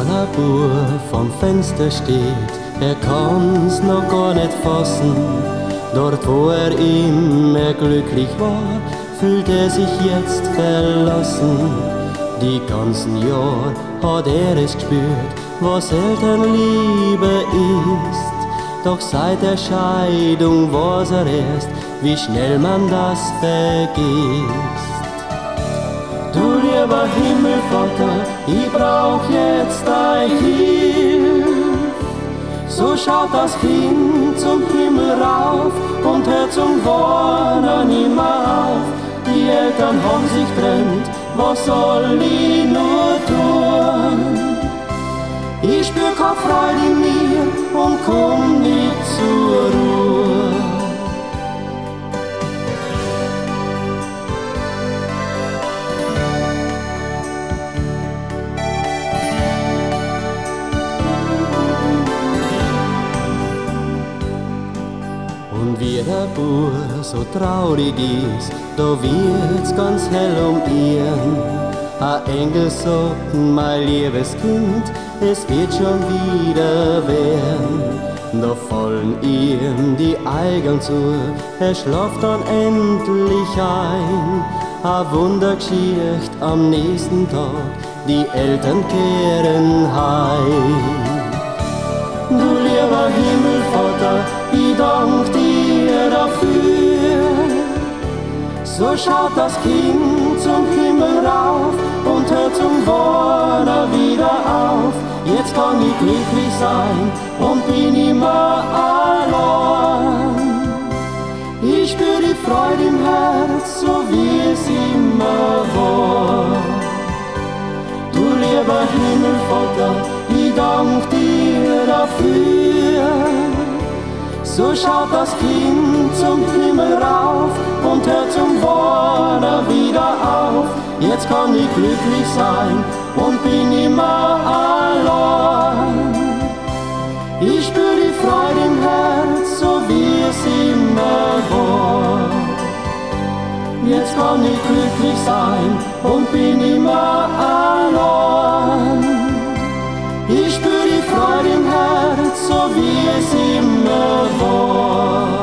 kleiner Bub vom Fenster steht, er kann's noch gar nicht fassen. Dort, wo er immer glücklich war, fühlt er sich jetzt verlassen. Die ganzen Jahre hat er es gespürt, was Elternliebe ist. Doch seit der Scheidung weiß er erst, wie schnell man das vergisst. Du lieber Himmelvater, ich brauch jetzt dein Hilfe. So schaut das Kind zum Himmel rauf und hört zum Warnen nimmer auf. Die Eltern haben sich trennt, was soll ich nur tun? Ich spür keine Freude in mir und komm nicht zur Ruhe. Und wie der Bub so traurig ist, da wird's ganz hell um ihn. Ein Engel sagt, mein liebes Kind, es wird schon wieder werden. Da fallen ihm die Augen zu, er schlaft dann endlich ein. Eine Wundergeschichte am nächsten Tag, die Eltern kehren heim. Du lieber Himmelvater, ich dank dir dafür. So schaut das Kind zum Himmel rauf und hört zum Warnen wieder auf. Jetzt kann ich glücklich sein und bin immer allein. Ich spür die Freude im Herz, so wie es immer war. Du lieber Himmelvater, ich dank dir dafür. So schaut das Kind zum Himmel rauf und hört zum Warnen wieder auf. Jetzt kann ich glücklich sein und bin immer allein. Ich spür die Freude im Herz, so wie es immer war. Jetzt kann ich glücklich sein und bin immer allein. Ich spür die Freude im Herz, so wie es immer war.